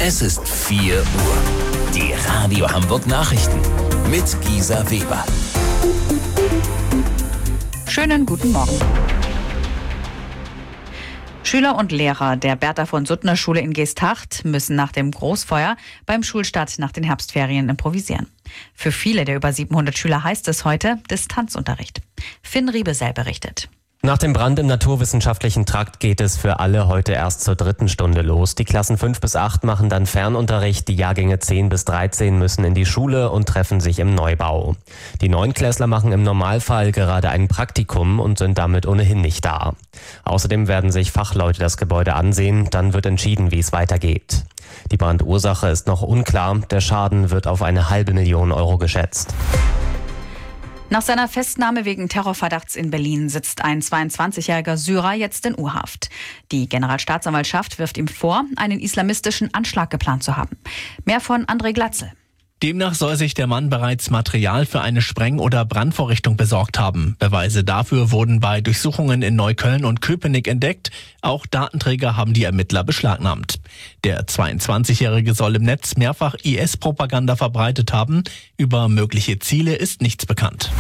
Es ist 4 Uhr. Die Radio Hamburg Nachrichten mit Gisa Weber. Schönen guten Morgen. Schüler und Lehrer der Bertha von Suttner Schule in Geesthacht müssen nach dem Großfeuer beim Schulstart nach den Herbstferien improvisieren. Für viele der über 700 Schüler heißt es heute Distanzunterricht. Finn Riebesell berichtet. Nach dem Brand im naturwissenschaftlichen Trakt geht es für alle heute erst zur 3. Stunde los. Die Klassen 5 bis 8 machen dann Fernunterricht, die Jahrgänge 10 bis 13 müssen in die Schule und treffen sich im Neubau. Die Neunklässler machen im Normalfall gerade ein Praktikum und sind damit ohnehin nicht da. Außerdem werden sich Fachleute das Gebäude ansehen, dann wird entschieden, wie es weitergeht. Die Brandursache ist noch unklar, der Schaden wird auf 500.000 Euro geschätzt. Nach seiner Festnahme wegen Terrorverdachts in Berlin sitzt ein 22-jähriger Syrer jetzt in U-Haft. Die Generalstaatsanwaltschaft wirft ihm vor, einen islamistischen Anschlag geplant zu haben. Mehr von André Glatzel. Demnach soll sich der Mann bereits Material für eine Spreng- oder Brandvorrichtung besorgt haben. Beweise dafür wurden bei Durchsuchungen in Neukölln und Köpenick entdeckt. Auch Datenträger haben die Ermittler beschlagnahmt. Der 22-Jährige soll im Netz mehrfach IS-Propaganda verbreitet haben. Über mögliche Ziele ist nichts bekannt.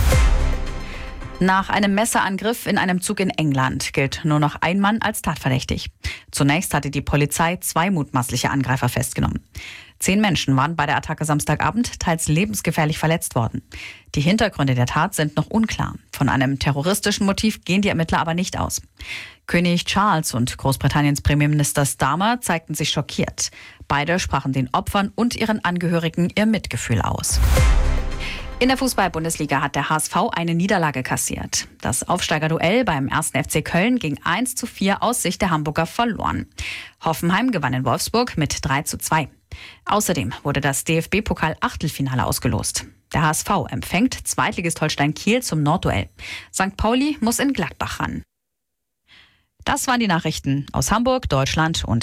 Nach einem Messerangriff in einem Zug in England gilt nur noch ein Mann als tatverdächtig. Zunächst hatte die Polizei 2 mutmaßliche Angreifer festgenommen. 10 Menschen waren bei der Attacke Samstagabend teils lebensgefährlich verletzt worden. Die Hintergründe der Tat sind noch unklar. Von einem terroristischen Motiv gehen die Ermittler aber nicht aus. König Charles und Großbritanniens Premierminister Starmer zeigten sich schockiert. Beide sprachen den Opfern und ihren Angehörigen ihr Mitgefühl aus. In der Fußball-Bundesliga hat der HSV eine Niederlage kassiert. Das Aufsteigerduell beim 1. FC Köln ging 1:4 aus Sicht der Hamburger verloren. Hoffenheim gewann in Wolfsburg mit 3:2. Außerdem wurde das DFB-Pokal-Achtelfinale ausgelost. Der HSV empfängt Zweitligist Holstein Kiel zum Nordduell. St. Pauli muss in Gladbach ran. Das waren die Nachrichten aus Hamburg, Deutschland und